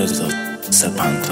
بزاد سپنتا.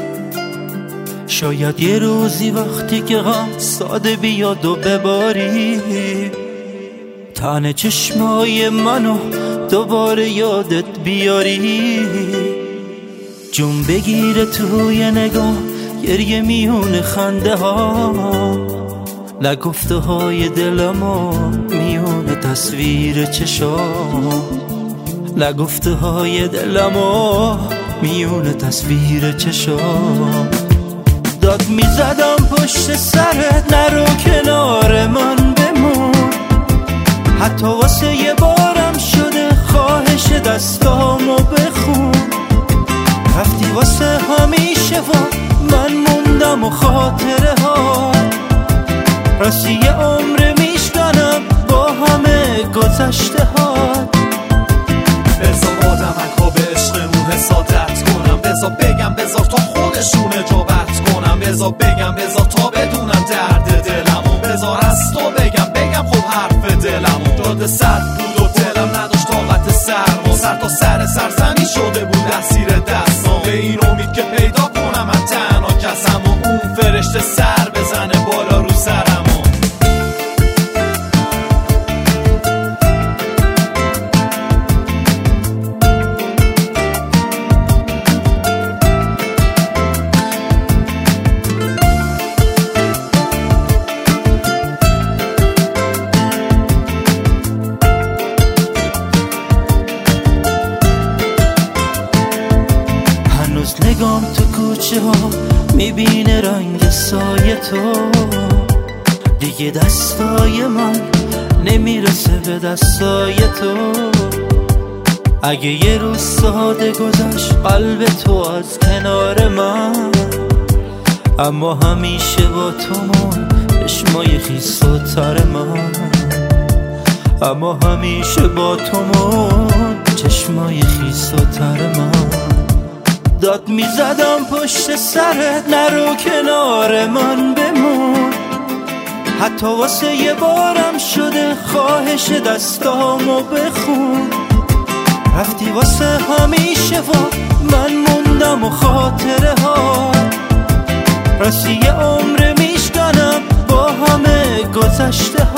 شاید یه روزی وقتی که غم ساده بیاد و بباری، تن چشمای منو دوباره یادت بیاری، جون بگیره توی نگاه گریه میون خنده ها، نگفته های دلمو میون تصویر چشام، نگفته های دلمو میون تصویر چشام. داد میزدم پشت سرت نرو کنار من بمون، حتی واسه یه بارم شده خواهش دستامو بخون، رفتی واسه همیشه و من موندم و خاطره ها، راستی یه عمر میشکنم با همه گذشته ها. بذار آدمک ها به عشقمون حسادت کنم، بذار بگم بذار تا خودشون اجابت کنم، بذار بگم بذار تا بدونم درد دلمو، بذار از تو بگم خب حرف دلمو. جاده سر بود و دلم نداشت طاقت سرما، سر تا سر سرزمین شده بود اسیر دستام، به این امید که پیدا کنم من تنها کسم و اون فرشته سر بزنه بالا رو سرمو. نگام تو کوچه ها میبینه رنگ سایه تو، دیگه دستای من نمیرسه به دستای تو، اگه یه روز ساده گذشت قلب تو از کنار من، اما همیشه با تو من چشمای خیس و تر من، اما همیشه با تو من چشمای خیس و تر من. داد میزدم پشت سرت نرو کنار من بمون، حتی واسه یه بارم شده خواهش دستامو بخون، رفتی واسه همیشه و من موندم و خاطره ها، راستی یه عمر میشکنم با همه گذشته ها.